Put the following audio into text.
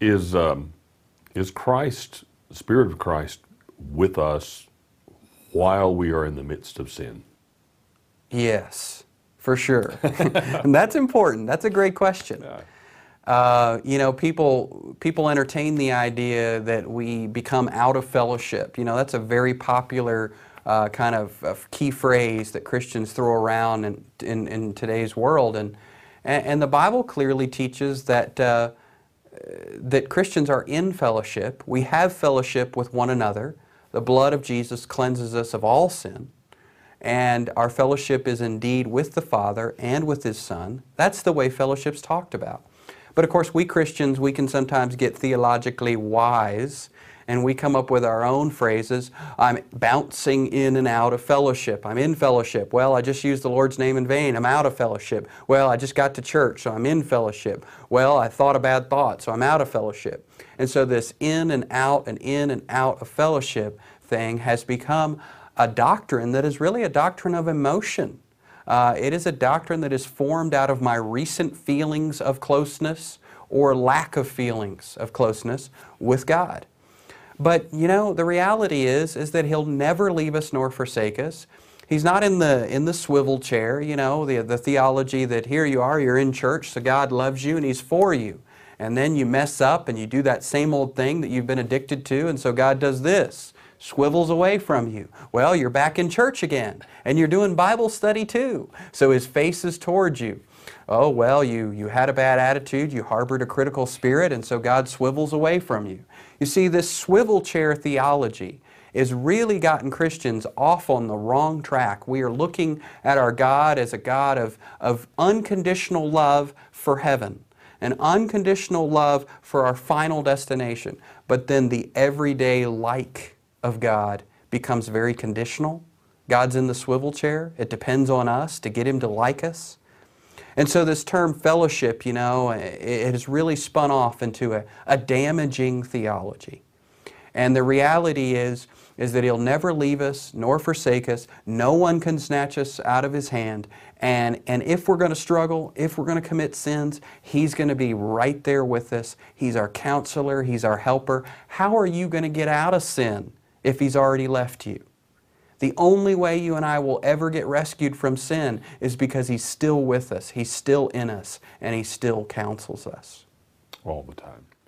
Is Christ, the Spirit of Christ, with us while we are in the midst of sin? Yes, for sure. And that's important. That's a great question. You know, people entertain the idea that we become out of fellowship. You know, that's a very popular kind of key phrase that Christians throw around in today's world. And the Bible clearly teaches that, that Christians are in fellowship. We have fellowship with one another. The blood of Jesus cleanses us of all sin. And our fellowship is indeed with the Father and with His Son. That's the way fellowship's talked about. But of course, we Christians, we can sometimes get theologically wise, and we come up with our own phrases. I'm bouncing in and out of fellowship. I'm in fellowship. Well, I just used the Lord's name in vain. I'm out of fellowship. Well, I just got to church, so I'm in fellowship. Well, I thought a bad thought, so I'm out of fellowship. And so this in and out of fellowship thing has become a doctrine that is really a doctrine of emotion. It is a doctrine that is formed out of my recent feelings of closeness or lack of feelings of closeness with God. But, you know, the reality is that He'll never leave us nor forsake us. He's not in the swivel chair, you know, the theology that here you are, you're in church, so God loves you and He's for you. And then you mess up and you do that same old thing that you've been addicted to, and so God does this. Swivels away from you. Well, you're back in church again, and you're doing Bible study too. So His face is towards you. Oh, well, you had a bad attitude, you harbored a critical spirit, and so God swivels away from you. You see, this swivel chair theology has really gotten Christians off on the wrong track. We are looking at our God as a God of unconditional love for heaven, an unconditional love for our final destination, but then the everyday like of God becomes very conditional. God's in the swivel chair. It depends on us to get Him to like us. And so this term fellowship, you know, it has really spun off into a damaging theology. And the reality is that He'll never leave us nor forsake us. No one can snatch us out of His hand. And if we're going to struggle, if we're going to commit sins, He's going to be right there with us. He's our counselor. He's our helper. How are you going to get out of sin if He's already left you? The only way you and I will ever get rescued from sin is because He's still with us, He's still in us, and He still counsels us. All the time.